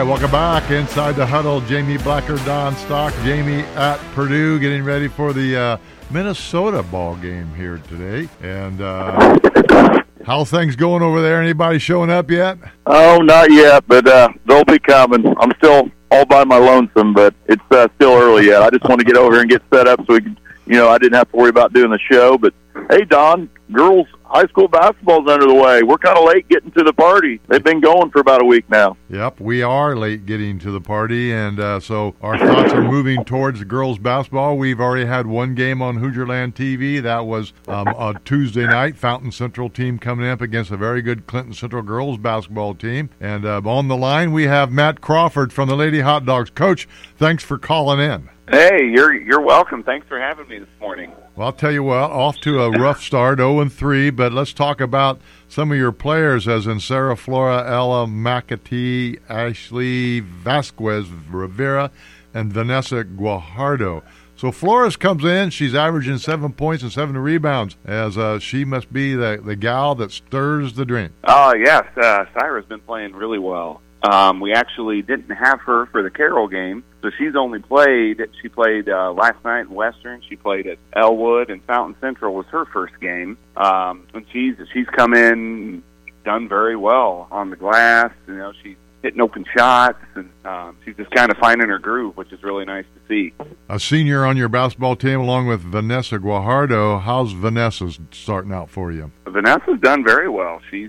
welcome back. Inside the Huddle, Jamie Blacker, Don Stock. Jamie at Purdue getting ready for the Minnesota ball game here today. And how things going over there? Anybody showing up yet? Oh, not yet, but they'll be coming. I'm still all by my lonesome, but it's still early yet. I just want to get over here and get set up so we can, I didn't have to worry about doing the show. But, hey, Don, girls high school basketball's under the way. We're kind of late getting to the party. They've been going for about a week now. Yep, we are late getting to the party, and so our thoughts are moving towards girls basketball. We've already had one game on Hoosierland TV. That was a Tuesday night. Fountain Central team coming up against a very good Clinton Central girls basketball team. And on the line, we have Matt Crawford from the Lady Hot Dogs. Coach, thanks for calling in. Hey, you're welcome. Thanks for having me this morning. Well, I'll tell you what, off to a rough start, 0-3, but let's talk about some of your players, as in Sarah Flora, Ella McAtee, Ashley Vasquez Rivera, and Vanessa Guajardo. So Flores comes in, she's averaging 7 points and 7 rebounds, as she must be the gal that stirs the drink. Oh, yes, Sarah's been playing really well. We actually didn't have her for the Carroll game, so she played last night in Western. She played at Elwood, and Fountain Central was her first game. And she's come in, done very well on the glass. She's hitting open shots, and she's just kind of finding her groove, which is really nice to see. A senior on your basketball team along with Vanessa Guajardo. How's Vanessa starting out for you? Vanessa's done very well. She's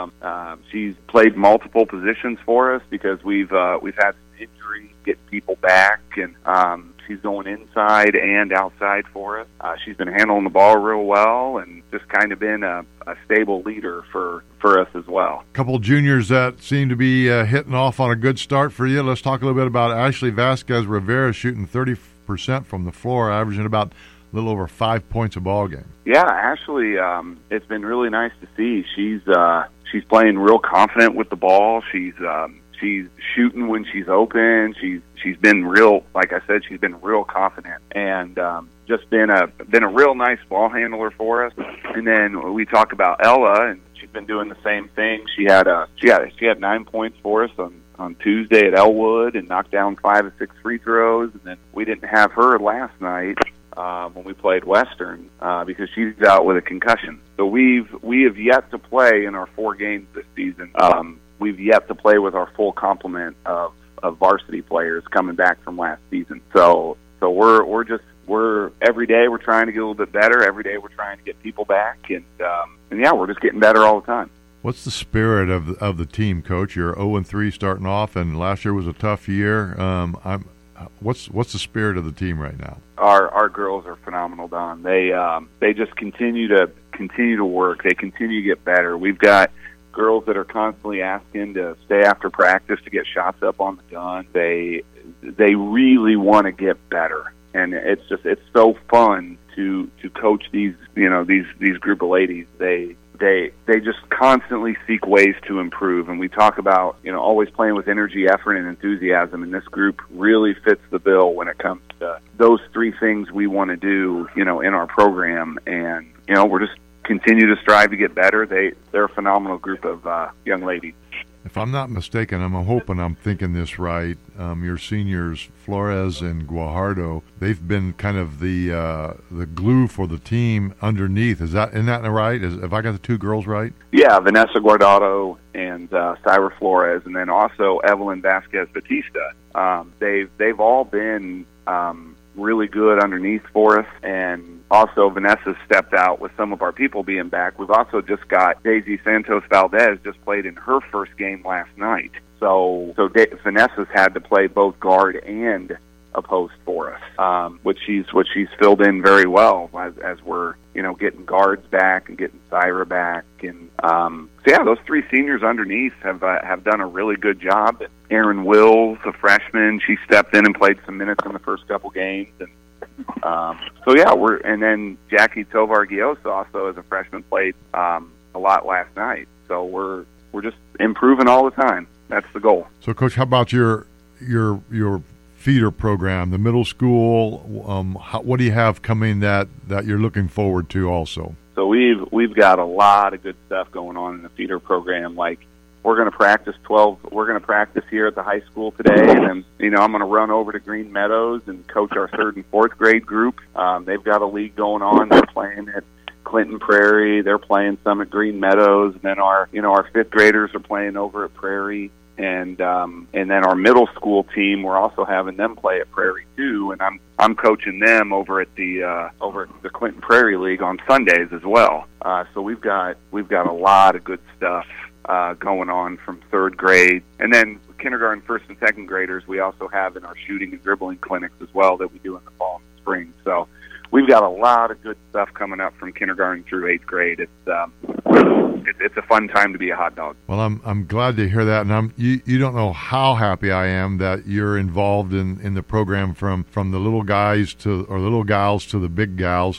played multiple positions for us because we've had some injuries, get people back, and she's going inside and outside for us. She's been handling the ball real well and just kind of been a stable leader for us as well. A couple juniors that seem to be hitting off on a good start for you. Let's talk a little bit about Ashley Vasquez Rivera, shooting 30% from the floor, averaging about a little over 5 points a ball game. Yeah, Ashley, it's been really nice to see. She's playing real confident with the ball. She's shooting when she's open. She's been real, like I said, she's been real confident and just been a real nice ball handler for us. And then we talk about Ella, and she's been doing the same thing. She had 9 points for us on Tuesday at Elwood and knocked down 5 of 6 free throws. And then we didn't have her last night when we played Western because she's out with a concussion. So we have yet to play in our 4 games this season. We've yet to play with our full complement of varsity players coming back from last season. So we're every day we're trying to get a little bit better. Every day we're trying to get people back, and yeah, we're just getting better all the time. What's the spirit of the team, Coach? You're 0-3 starting off, and last year was a tough year. What's the spirit of the team right now? Our girls are phenomenal, Don. They just continue to work. They continue to get better. We've got girls that are constantly asking to stay after practice to get shots up on the gun. They really want to get better, and it's so fun to coach these group of ladies. They just constantly seek ways to improve, and we talk about always playing with energy, effort, and enthusiasm. And this group really fits the bill when it comes to those 3 things we want to do, in our program. And we're just continue to strive to get better. They're a phenomenal group of young ladies. If I'm not mistaken, I'm hoping I'm thinking this right. Your seniors, Flores and Guajardo, they've been kind of the glue for the team underneath. Isn't that right? Have I got the 2 girls right? Yeah, Vanessa Guardado and Syra Flores, and then also Evelyn Vasquez Batista. They've all been really good underneath for us, and also Vanessa stepped out with some of our people being back. We've also just got Daisy Santos Valdez just played in her first game last night. So Vanessa's had to play both guard and a post for us, which she's filled in very well as we're getting guards back and getting Syra back, and so yeah, those 3 seniors underneath have done a really good job. Erin Wills, a freshman, she stepped in and played some minutes in the first couple games, and so yeah, and then Jackie Tovar Giosa also as a freshman played a lot last night. So we're just improving all the time. That's the goal. So, Coach, how about your feeder program, the middle school? What do you have coming that you're looking forward to also? So we've got a lot of good stuff going on in the feeder program. Like we're going to practice 12. We're going to practice here at the high school today, and then I'm going to run over to Green Meadows and coach our 3rd and 4th grade group. They've got a league going on. They're playing at Clinton Prairie. They're playing some at Green Meadows, and then our 5th graders are playing over at Prairie. And then our middle school team, we're also having them play at Prairie too, and I'm coaching them over at the Clinton Prairie League on Sundays as well. So we've got a lot of good stuff going on from 3rd grade, and then kindergarten, 1st and 2nd graders. We also have in our shooting and dribbling clinics as well that we do in the fall and spring. So we've got a lot of good stuff coming up from kindergarten through 8th grade. It's a fun time to be a hot dog. Well, I'm glad to hear that, and you don't know how happy I am that you're involved in the program from the little guys or little gals to the big gals.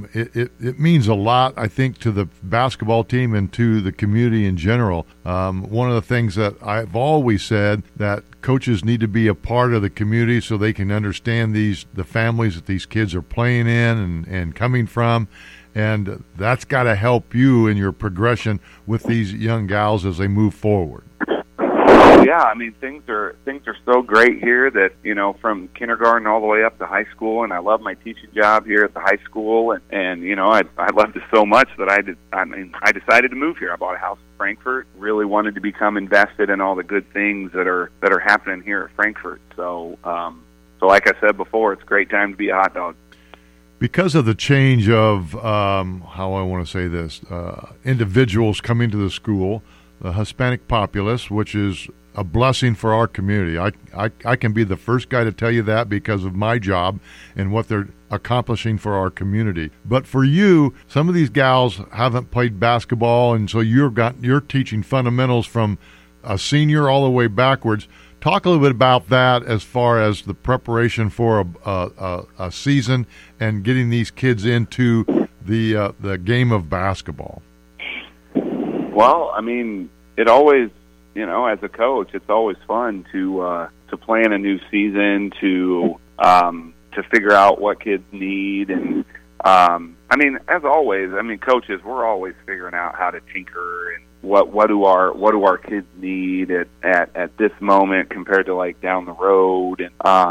It means a lot, I think, to the basketball team and to the community in general. One of the things that I've always said, that coaches need to be a part of the community so they can understand the families that these kids are playing in and coming from. And that's got to help you in your progression with these young gals as they move forward. Yeah, I mean, things are so great here that, from kindergarten all the way up to high school, and I love my teaching job here at the high school, and I loved it so much that I decided to move here. I bought a house in Frankfort, really wanted to become invested in all the good things that are happening here at Frankfort. So like I said before, it's a great time to be a hot dog. Because of the change of, how I want to say this, individuals coming to the school, the Hispanic populace, which is a blessing for our community. I can be the first guy to tell you that because of my job and what they're accomplishing for our community. But for you, some of these gals haven't played basketball, and so you're teaching fundamentals from a senior all the way backwards. Talk a little bit about that as far as the preparation for a season and getting these kids into the game of basketball. Well, I mean, it always, as a coach, it's always fun to plan a new season, to figure out what kids need, and I mean, as always, coaches, we're always figuring out how to tinker and what do our kids need at this moment compared to like down the road,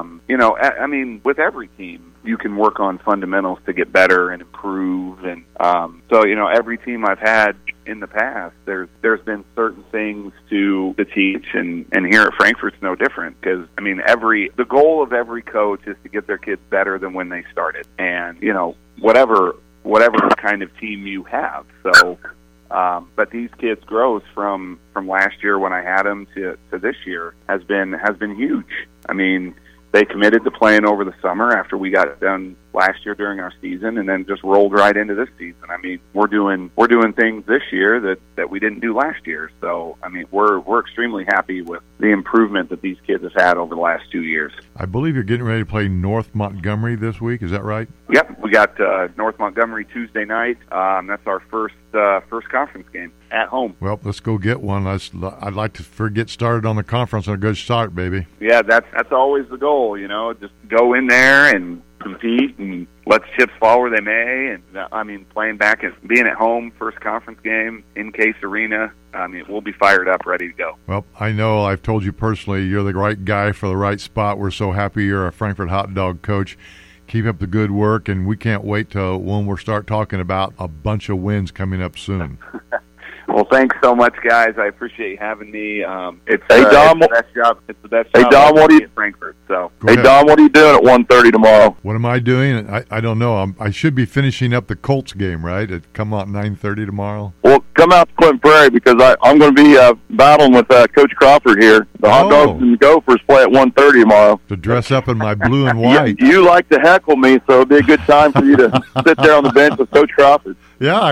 and with every team you can work on fundamentals to get better and improve, and so every team I've had in the past, there's been certain things to teach, and here at Frankfort it's no different, because the goal of every coach is to get their kids better than when they started, and whatever kind of team you have. So but these kids' growth from last year when I had them to this year has been huge. I mean, they committed to playing over the summer after we got done last year during our season, and then just rolled right into this season. I mean, we're doing things this year that we didn't do last year. So, I mean, we're extremely happy with the improvement that these kids have had over the last 2 years. I believe you're getting ready to play North Montgomery this week. Is that right? Yep, we got North Montgomery Tuesday night. That's our first conference game at home. Well, let's go get one. I'd like to get started on the conference on a good start, baby. Yeah, that's always the goal. Just go in there and compete and let the chips fall where they may. And being at home, first conference game in Case Arena. We'll be fired up, ready to go. Well, I know I've told you personally, you're the right guy for the right spot. We're so happy you're a Frankfort hot dog coach. Keep up the good work, and we can't wait till when we'll start talking about a bunch of wins coming up soon. Well, thanks so much, guys. I appreciate you having me. Dom, it's the best job. It's the best job. Hey, Dom, what are you at Frankfort? So, Dom, what are you doing at 1:30 tomorrow? What am I doing? I don't know. I should be finishing up the Colts game, right? It come out 9:30 tomorrow. Well, come out to Clinton Prairie, because I'm going to be battling with Coach Crawford here. The Hot Dogs and the Gophers play at 1:30 tomorrow. To dress up in my blue and white. You like to heckle me, so it'd be a good time for you to sit there on the bench with Coach Crawford. Yeah,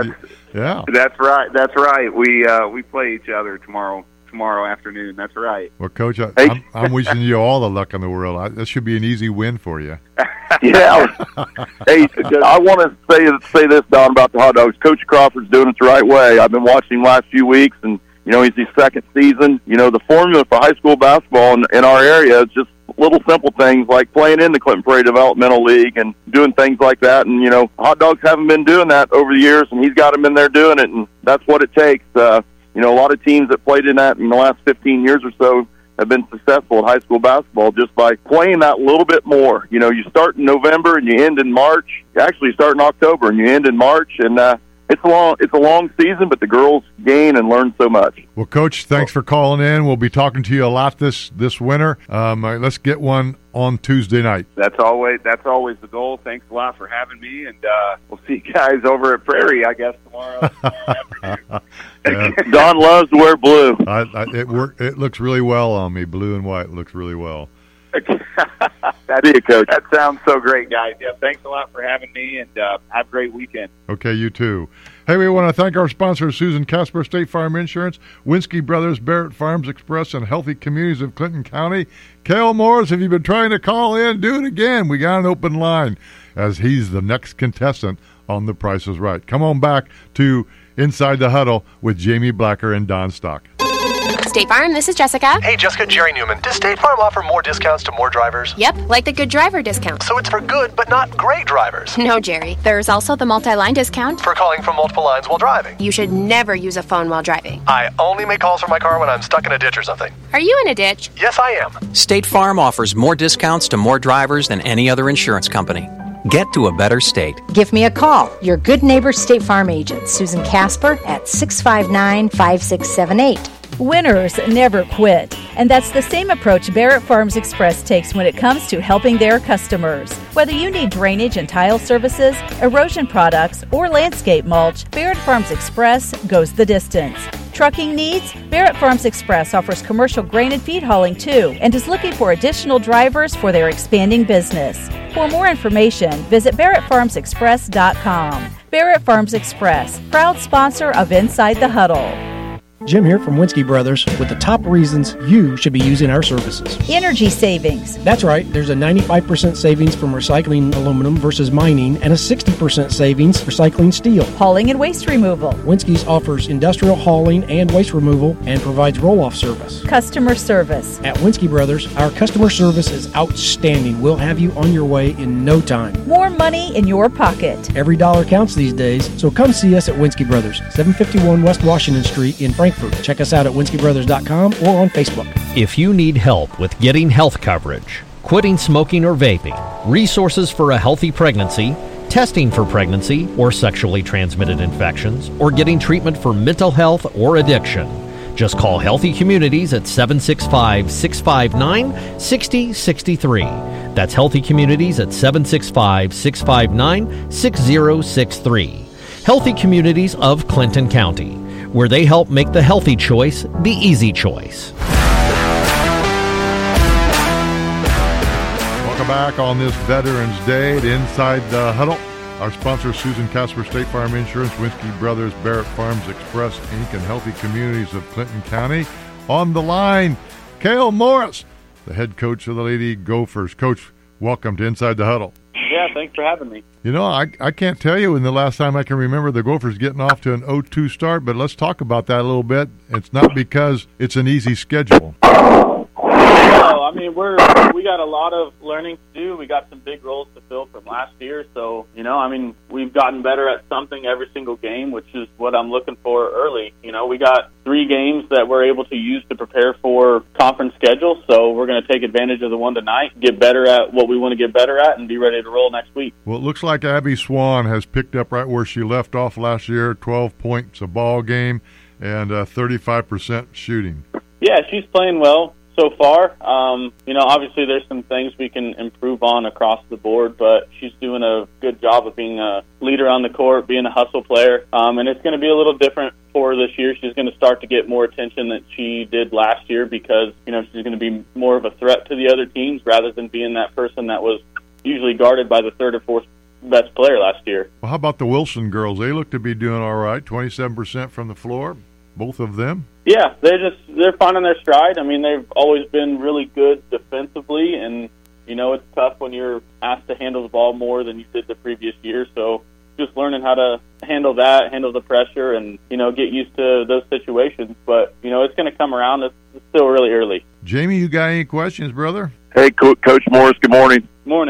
Yeah, that's right. That's right. We play each other tomorrow afternoon. That's right. Well, Coach, I'm wishing you all the luck in the world. That should be an easy win for you. Yeah. Hey, I want to say this, Don, about the Hot Dogs. Coach Crawford's doing it the right way. I've been watching him last few weeks, and he's his second season. The formula for high school basketball in our area is just little simple things like playing in the Clinton Prairie Developmental League and doing things like that. And, Hot Dogs haven't been doing that over the years, and he's got them in there doing it, and that's what it takes. you know, a lot of teams that played in that in the last 15 years or so have been successful in high school basketball just by playing that little bit more. You know, you start in November and you end in March. You actually start in October and you end in March, and it's a long season, but the girls gain and learn so much. Well, Coach, thanks for calling in. We'll be talking to you a lot this winter. Let's get one on Tuesday night. That's always the goal. Thanks a lot for having me, and we'll see you guys over at Prairie, I guess, tomorrow afternoon. Don loves to wear blue. It looks really well on me. Blue and white looks really well. That sounds so great, guys. Yeah, thanks a lot for having me, and have a great weekend. Okay, you too. Hey, we want to thank our sponsor, Susan Casper, State Farm Insurance, Winsky Brothers, Barrett Farms Express, and Healthy Communities of Clinton County. Cale Morris, if you've been trying to call in, do it again. We got an open line, as he's the next contestant on The Price is Right. Come on back to Inside the Huddle with Jamie Blacker and Don Stock. State Farm, this is Jessica. Hey, Jessica, Jerry Newman. Does State Farm offer more discounts to more drivers? Yep, like the good driver discount. So it's for good, but not great drivers. No, Jerry. There's also the multi-line discount. For calling from multiple lines while driving. You should never use a phone while driving. I only make calls from my car when I'm stuck in a ditch or something. Are you in a ditch? Yes, I am. State Farm offers more discounts to more drivers than any other insurance company. Get to a better state. Give me a call. Your good neighbor State Farm agent, Susan Casper, at 659-5678. Winners never quit, and that's the same approach Barrett Farms Express takes when it comes to helping their customers. Whether you need drainage and tile services, erosion products, or landscape mulch, Barrett Farms Express goes the distance. Trucking needs? Barrett Farms Express offers commercial grain and feed hauling too, and is looking for additional drivers for their expanding business. For more information, visit BarrettFarmsExpress.com. Barrett Farms Express, proud sponsor of Inside the Huddle. Jim here from Winsky Brothers with the top reasons you should be using our services. Energy savings. That's right. There's a 95% savings from recycling aluminum versus mining and a 60% savings recycling steel. Hauling and waste removal. Winsky's offers industrial hauling and waste removal and provides roll-off service. Customer service. At Winsky Brothers, our customer service is outstanding. We'll have you on your way in no time. More money in your pocket. Every dollar counts these days, so come see us at Winsky Brothers, 751 West Washington Street in Frankfort. Check us out at winskybrothers.com or on Facebook. If you need help with getting health coverage, quitting smoking or vaping, resources for a healthy pregnancy, testing for pregnancy or sexually transmitted infections, or getting treatment for mental health or addiction, just call Healthy Communities at 765-659-6063. That's Healthy Communities at 765-659-6063. Healthy Communities of Clinton County, where they help make the healthy choice the easy choice. Welcome back on this Veterans Day at Inside the Huddle. Our sponsor, Susan Casper, State Farm Insurance, Winsky Brothers, Barrett Farms Express, Inc., and Healthy Communities of Clinton County. On the line, Cale Morris, the head coach of the Lady Gophers. Coach, welcome to Inside the Huddle. Yeah, thanks for having me. You know, I can't tell you when the last time I can remember the Gophers getting off to an 0-2 start, but let's talk about that a little bit. It's not because it's an easy schedule. No, I mean, we got a lot of learning to do. We got some big roles to fill from last year. So, you know, I mean, we've gotten better at something every single game, which is what I'm looking for early. You know, we got 3 games that we're able to use to prepare for conference schedule. So we're going to take advantage of the one tonight, get better at what we want to get better at, and be ready to roll next week. Well, it looks like Abby Swan has picked up right where she left off last year, 12 points a ball game and 35% shooting. Yeah, she's playing well so far. You know, obviously there's some things we can improve on across the board, but she's doing a good job of being a leader on the court, being a hustle player, and it's going to be a little different for her this year. She's going to start to get more attention than she did last year because, you know, she's going to be more of a threat to the other teams rather than being that person that was usually guarded by the third or fourth best player last year. Well, how about the Wilson girls? They look to be doing all right, 27% from the floor, both of them. Yeah, they're finding their stride. I mean, they've always been really good defensively, and, you know, it's tough when you're asked to handle the ball more than you did the previous year. So just learning how to handle that, handle the pressure, and, you know, get used to those situations. But, you know, it's going to come around. It's still really early. Jamie, you got any questions, brother? Hey, Coach Morris, good morning. Morning.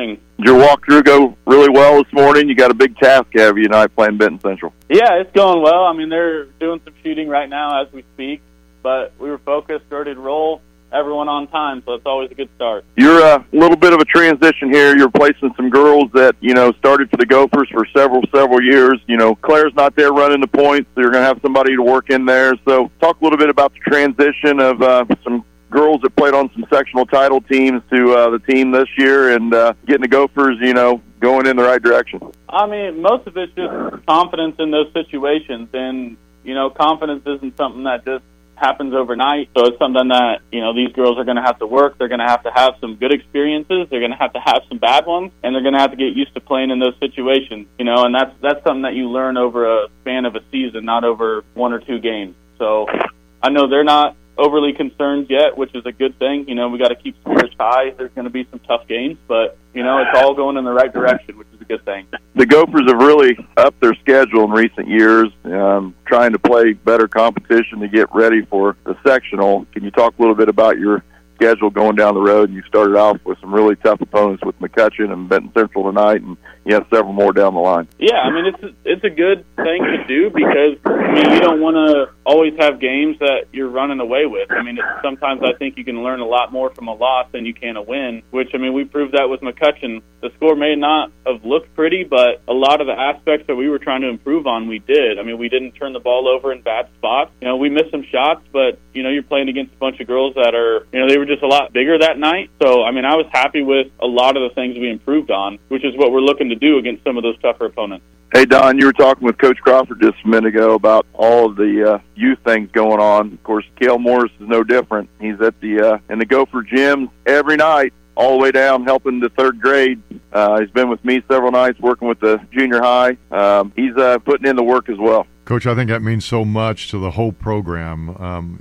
Did your walkthrough go really well this morning? You got a big task ahead of you tonight playing Benton Central. Yeah, it's going well. I mean, they're doing some shooting right now as we speak, but we were focused, ready to roll, everyone on time, so it's always a good start. You're a little bit of a transition here. You're replacing some girls that, started for the Gophers for several years. Claire's not there running the points, so you're going to have somebody to work in there. So talk a little bit about the transition of some girls that played on some sectional title teams to the team this year and getting the Gophers, going in the right direction. I mean, most of it's just confidence in those situations, and, confidence isn't something that just happens overnight. So it's something that, these girls are going to have to work. They're going to have some good experiences. They're going to have some bad ones, and they're going to have to get used to playing in those situations, and that's something that you learn over a span of a season, not over 1 or 2 games. So I know they're not overly concerned yet, which is a good thing. We got to keep spirits high. There's going to be some tough games, but, it's all going in the right direction, which is a good thing. The Gophers have really upped their schedule in recent years, trying to play better competition to get ready for the sectional. Can you talk a little bit about your schedule going down the road? You started off with some really tough opponents with McCutcheon and Benton Central tonight, and you have several more down the line. Yeah, I mean, it's a good thing to do because, you don't want to always have games that you're running away with. I mean, sometimes I think you can learn a lot more from a loss than you can a win, which, we proved that with McCutcheon. The score may not have looked pretty, but a lot of the aspects that we were trying to improve on, we did. We didn't turn the ball over in bad spots. We missed some shots, but, you're playing against a bunch of girls that are, they were just a lot bigger that night. So, I was happy with a lot of the things we improved on, which is what we're looking to do against some of those tougher opponents. Hey, Don, you were talking with Coach Crawford just a minute ago about all of the youth things going on. Of course, Cale Morris is no different. He's at the in the Gopher gym every night, all the way down, helping the 3rd grade. He's been with me several nights working with the junior high. He's putting in the work as well. Coach, I think that means so much to the whole program.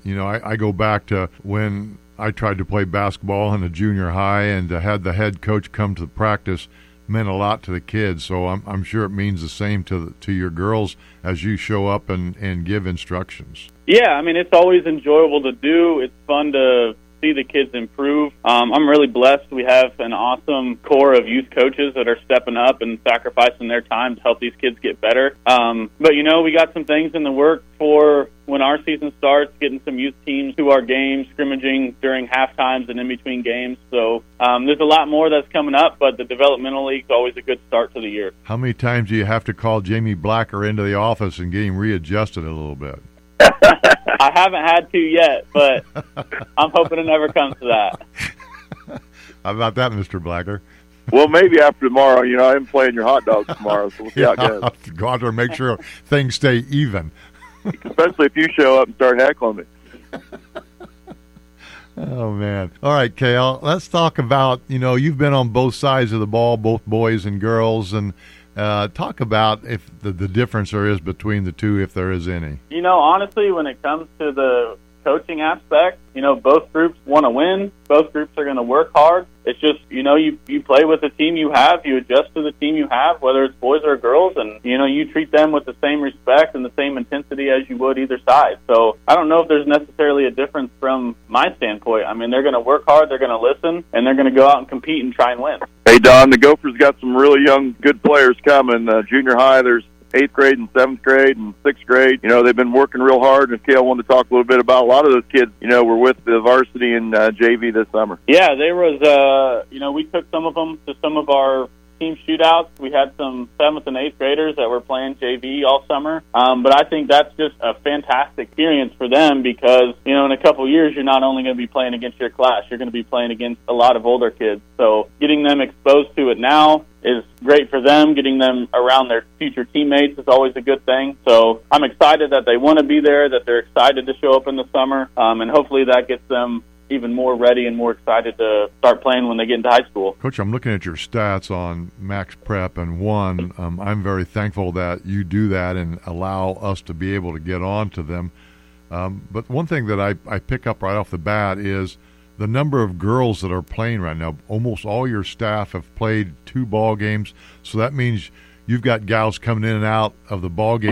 I go back to when I tried to play basketball in the junior high, and to have the head coach come to the practice meant a lot to the kids. So I'm sure it means the same to your girls as you show up and give instructions. Yeah, it's always enjoyable to do. It's fun to see the kids improve. I'm really blessed. We have an awesome core of youth coaches that are stepping up and sacrificing their time to help these kids get better. But, we got some things in the work for when our season starts, getting some youth teams to our games, scrimmaging during half times and in between games. So there's a lot more that's coming up, but the developmental league is always a good start to the year. How many times do you have to call Jamie Blacker into the office and get him readjusted a little bit? I haven't had to yet, but I'm hoping it never comes to that. How about that, Mr. Blacker? Well, maybe after tomorrow. I'm playing your hot dogs tomorrow, so we'll see how it goes. Go out there and make sure things stay even. Especially if you show up and start heckling me. Oh, man. All right, Cale, let's talk about, you've been on both sides of the ball, both boys and girls, and talk about if the difference there is between the two, if there is any. Honestly, when it comes to the coaching aspect, both groups want to win. Both groups are going to work hard. It's just, you play with the team you have, you adjust to the team you have, whether it's boys or girls, and, you treat them with the same respect and the same intensity as you would either side. So I don't know if there's necessarily a difference from my standpoint. They're going to work hard, they're going to listen, and they're going to go out and compete and try and win. Hey, Don, the Gophers got some really young, good players coming. Junior high, there's 8th grade and 7th grade and 6th grade. They've been working real hard, and Cale wanted to talk a little bit about a lot of those kids, were with the varsity and JV this summer. Yeah, there was, we took some of them to some of our team shootouts. We had some 7th and 8th graders that were playing JV all summer. But I think that's just a fantastic experience for them because, in a couple of years, you're not only going to be playing against your class, you're going to be playing against a lot of older kids. So getting them exposed to it now is great for them. Getting them around their future teammates is always a good thing. So I'm excited that they want to be there, that they're excited to show up in the summer, and hopefully that gets them even more ready and more excited to start playing when they get into high school. Coach, I'm looking at your stats on Max Prep, and I'm very thankful that you do that and allow us to be able to get on to them. But one thing that I pick up right off the bat is the number of girls that are playing right now. Almost all your staff have played 2 ball games, so that means you've got gals coming in and out of the ball game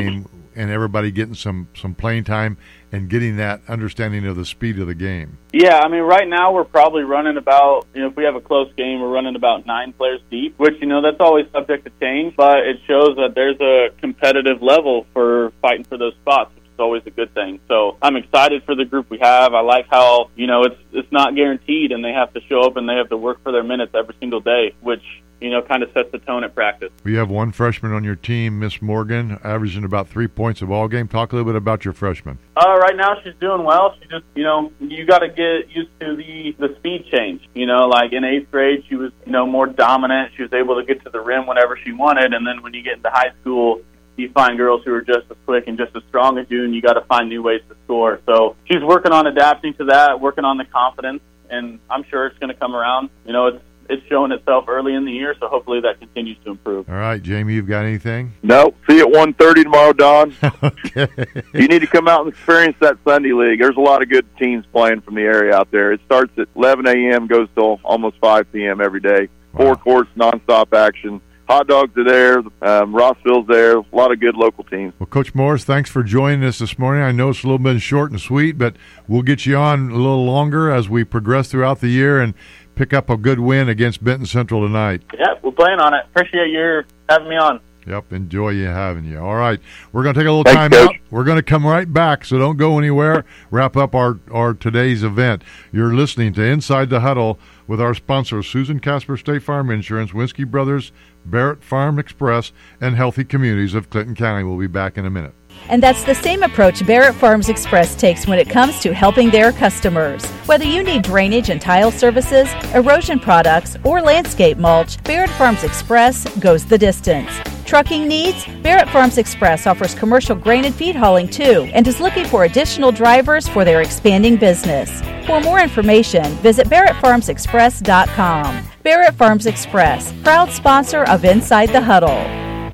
and everybody getting some playing time and getting that understanding of the speed of the game? Yeah, I mean, right now we're probably running about, if we have a close game, we're running about 9 players deep, which, that's always subject to change, but it shows that there's a competitive level for fighting for those spots, which is always a good thing. So I'm excited for the group we have. I like how, it's not guaranteed, and they have to show up and they have to work for their minutes every single day, which kind of sets the tone at practice. We have one freshman on your team, Miss Morgan, averaging about 3 points a ball game. Talk a little bit about your freshman. Right now she's doing well. She just, you got to get used to the speed change. Like in 8th grade, she was, more dominant. She was able to get to the rim whenever she wanted. And then when you get into high school, you find girls who are just as quick and just as strong as you, and you got to find new ways to score. So she's working on adapting to that, working on the confidence, and I'm sure it's going to come around. It's showing itself early in the year, so hopefully that continues to improve. All right, Jamie, you've got anything? No. See you at 1:30 tomorrow, Don. Okay. You need to come out and experience that Sunday League. There's a lot of good teams playing from the area out there. It starts at 11 a.m., goes till almost 5 p.m. every day. Wow. 4 courts, nonstop action. Hot dogs are there. Rossville's there. A lot of good local teams. Well, Coach Morris, thanks for joining us this morning. I know it's a little bit short and sweet, but we'll get you on a little longer as we progress throughout the year and pick up a good win against Benton Central tonight. Yeah, we're playing on it. Appreciate you having me on. Yep, enjoy having you. All right, we're going to take a little Thanks, time Coach. out. We're going to come right back, so don't go anywhere. Wrap up our today's event. You're listening to Inside the Huddle with our sponsors, Susan Casper State Farm Insurance, Winsky Brothers, Barrett Farm Express, and Healthy Communities of Clinton County. We'll be back in a minute. And that's the same approach Barrett Farms Express takes when it comes to helping their customers. Whether you need drainage and tile services, erosion products, or landscape mulch, Barrett Farms Express goes the distance. Trucking needs? Barrett Farms Express offers commercial grain and feed hauling too, and is looking for additional drivers for their expanding business. For more information, visit BarrettFarmsExpress.com. Barrett Farms Express, proud sponsor of Inside the Huddle.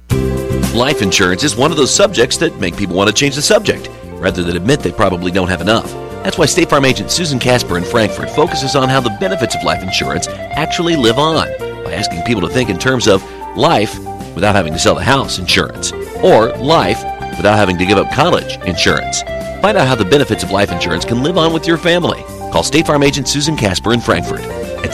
Life insurance is one of those subjects that make people want to change the subject, rather than admit they probably don't have enough. That's why State Farm agent Susan Casper in Frankfort focuses on how the benefits of life insurance actually live on, by asking people to think in terms of life without having to sell the house insurance, or life without having to give up college insurance. Find out how the benefits of life insurance can live on with your family. Call State Farm agent Susan Casper in Frankfort at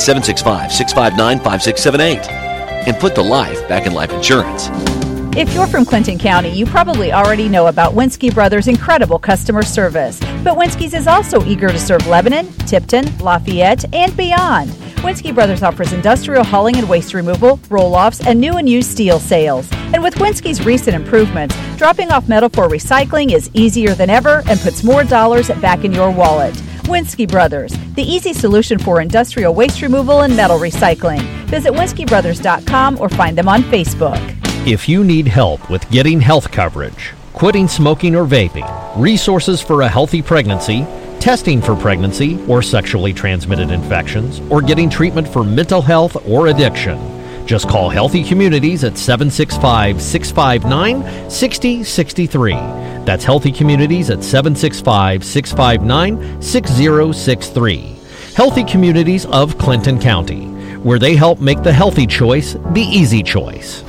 765-659-5678 and put the life back in life insurance. If you're from Clinton County, you probably already know about Winsky Brothers' incredible customer service. But Winsky's is also eager to serve Lebanon, Tipton, Lafayette, and beyond. Winsky Brothers offers industrial hauling and waste removal, roll-offs, and new and used steel sales. And with Winsky's recent improvements, dropping off metal for recycling is easier than ever and puts more dollars back in your wallet. Winsky Brothers, the easy solution for industrial waste removal and metal recycling. Visit WinskyBrothers.com or find them on Facebook. If you need help with getting health coverage, quitting smoking or vaping, resources for a healthy pregnancy, testing for pregnancy or sexually transmitted infections, or getting treatment for mental health or addiction, just call Healthy Communities at 765-659-6063. That's Healthy Communities at 765-659-6063. Healthy Communities of Clinton County, where they help make the healthy choice the easy choice.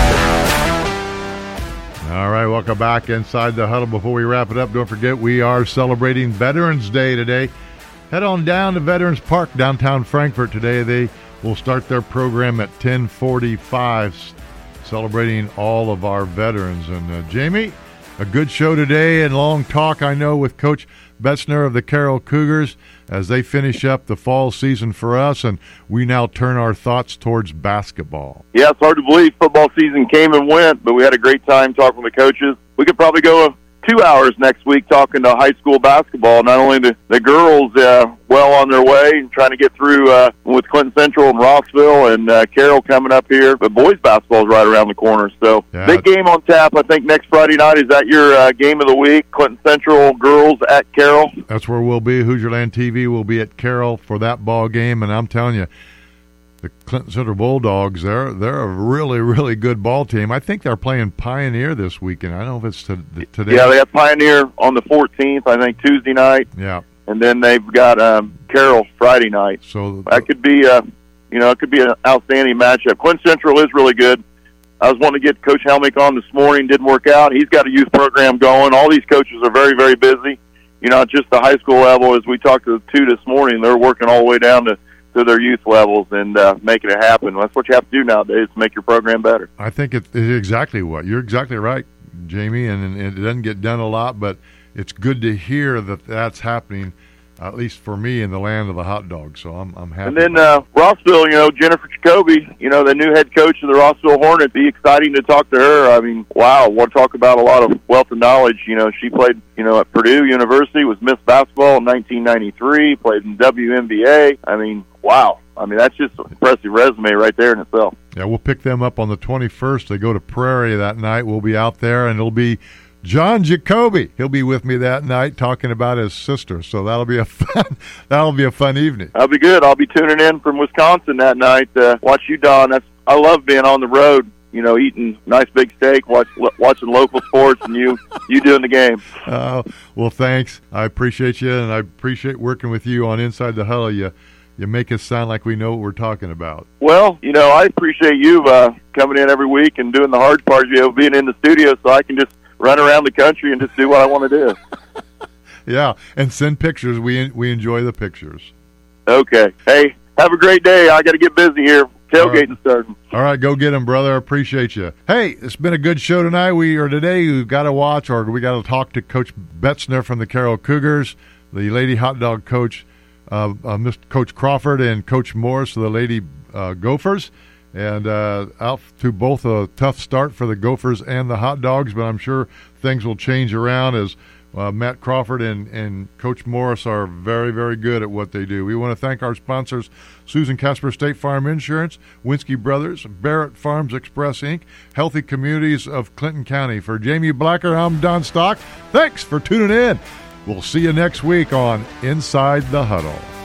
All right, welcome back Inside the Huddle. Before we wrap it up, don't forget we are celebrating Veterans Day today. Head on down to Veterans Park, downtown Frankfort today. They will start their program at 10:45, celebrating all of our veterans. And Jamie, a good show today and long talk, I know, with Coach Betzner of the Carroll Cougars as they finish up the fall season for us, and we now turn our thoughts towards basketball. Yeah, it's hard to believe football season came and went, but we had a great time talking with the coaches. We could probably go 2 hours next week talking to high school basketball. Not only the girls well on their way and trying to get through with Clinton Central and Rossville and Carroll coming up here, but boys basketball is right around the corner. So big game on tap, I think, next Friday night. Is that your game of the week, Clinton Central girls at Carroll? That's where we'll be. Hoosierland TV will be at Carroll for that ball game, and I'm telling you, the Clinton Central Bulldogs, they're a really, really good ball team. I think they're playing Pioneer this weekend. I don't know if it's today. Yeah, they have Pioneer on the 14th, I think, Tuesday night. Yeah. And then they've got Carroll Friday night. So that could be, it could be an outstanding matchup. Clinton Central is really good. I was wanting to get Coach Helmick on this morning, didn't work out. He's got a youth program going. All these coaches are very, very busy. You know, just the high school level, as we talked to the two this morning, they're working all the way down to their youth levels and making it happen. That's what you have to do nowadays to make your program better. I think it's exactly what. You're exactly right, Jamie, and it doesn't get done a lot, but it's good to hear that that's happening, at least for me, in the land of the hot dog. So I'm happy. And then Rossville, you know, Jennifer Jacoby, you know, the new head coach of the Rossville Hornets. Be exciting to talk to her. I mean, wow, we'll talk about a lot of wealth of knowledge. You know, she played, you know, at Purdue University, was Miss Basketball in 1993, played in WNBA. I mean, wow. I mean, that's just an impressive resume right there in itself. Yeah, we'll pick them up on the 21st. They go to Prairie that night. We'll be out there, and it'll be John Jacoby. He'll be with me that night talking about his sister. So that'll be a fun evening. That'll be good. I'll be tuning in from Wisconsin that night. Watch you, Don. I love being on the road. You know, eating nice big steak, watching local sports, and you doing the game. Well, thanks. I appreciate you, and I appreciate working with you on Inside the Huddle. You make us sound like we know what we're talking about. Well, you know, I appreciate you coming in every week and doing the hard part, you know, being in the studio, so I can just run around the country and just do what I want to do. Yeah, and send pictures. We enjoy the pictures. Okay. Hey, have a great day. I got to get busy here. Tailgating starting. All right, go get him, brother. I appreciate you. Hey, it's been a good show tonight. We've got to watch, or we got to talk to Coach Betzner from the Carroll Cougars, the Lady Hot Dog coach, Mr. Coach Crawford, and Coach Morris, the Lady Gophers. And out to both a tough start for the Gophers and the Hot Dogs, but I'm sure things will change around as Matt Crawford and Coach Morris are very, very good at what they do. We want to thank our sponsors, Susan Casper State Farm Insurance, Winsky Brothers, Barrett Farms Express, Inc., Healthy Communities of Clinton County. For Jamie Blacker, I'm Don Stock. Thanks for tuning in. We'll see you next week on Inside the Huddle.